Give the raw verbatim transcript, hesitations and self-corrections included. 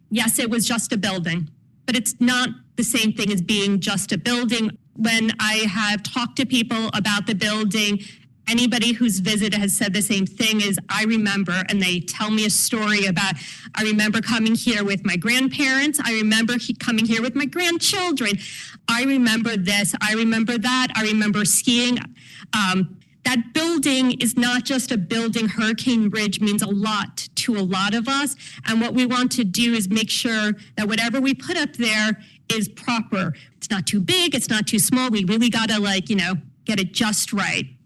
Yes, it was just a building, but it's not the same thing as being just a building. When I have talked to people about the building, anybody who's visited has said the same thing is I remember, and they tell me a story about, I remember coming here with my grandparents. I remember he coming here with my grandchildren. I remember this. I remember that. I remember skiing. Um, that building is not just a building. Hurricane Ridge means a lot to a lot of us. And what we want to do is make sure that whatever we put up there is proper. It's not too big. It's not too small. We really got to, like, you know, get it just right.